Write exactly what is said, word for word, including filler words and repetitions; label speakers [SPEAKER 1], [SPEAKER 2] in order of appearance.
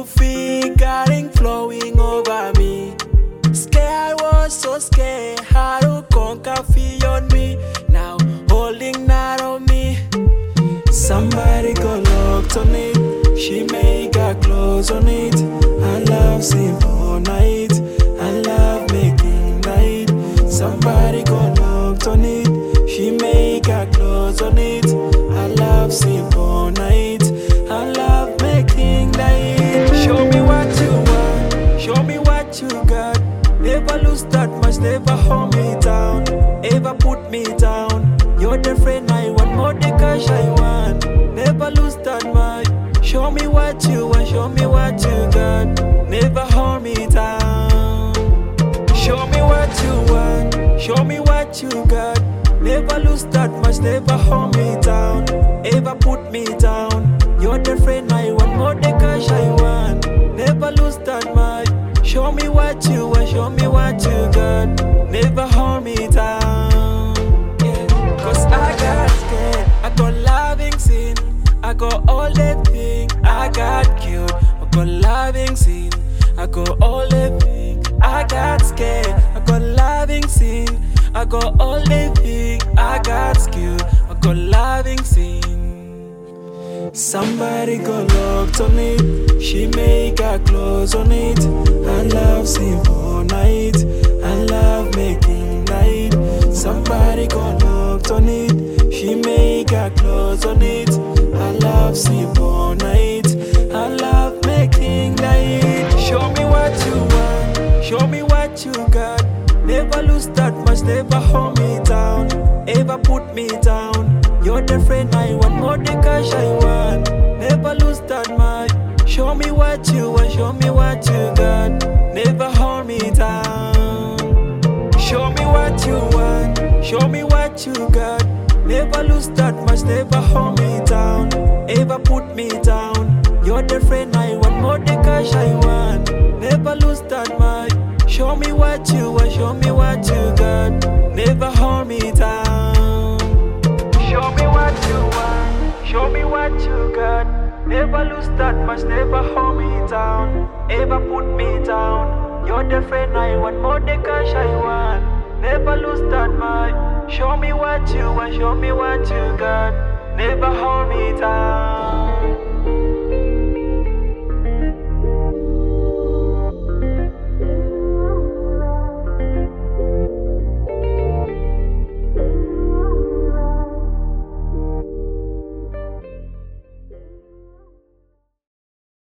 [SPEAKER 1] you figuring flowing over me. Scared, I was so scared. How to conquer fear on me. Now holding that on me. Somebody got locked on it. She make her clothes on it. I love simple night. I love making night. Somebody got locked on it. She make her clothes on it. I love simple night. I love making night. Show me what you want. Show me what you got. Never lose that much. Never hold me down. Ever put me down. You're the friend I want. More the cash I want. Never lose that much. Show me what you want. Show me what you got. Never hold me down. Show me what you want. Show me what you got. Never lose that much. Never hold me down. Ever put me down. You're the friend I want. More the cash I want. Never lose that much. Show me what you want. Show me what you got. Never hold me down. Yeah. Cause I got scared. I got loving sin. I got all the things. I got cute. I got loving sin. I got all the things. I got scared. I got loving sin. I got all the things. I got scared. I got loving sin. Somebody got locked on it. She make her clothes on it. I love simple night. I love making night. Somebody got locked on it. She make her clothes on it. I love simple night. I love making night. Show me what you want. Show me what you got. Never lose that much. Never hold me down. Ever put me down. You're the friend I want. More the cash I want. Never lose that much. Show me what you want. Show me what you got. Never hold me down. Show me what you want. Show me what you got. Never lose that much. Never hold me down. Ever put me down. You're the friend I want. More the cash I want. Never lose that much. Show me what you want. Show me what you got. Never hold me down. Show me what you want. Show me what you got. Never lose that much. Never hold me down. Ever put me down. You're the friend I want. More the cash I want. Never lose that much. Show me what you want. Show me what you got. Never hold me down.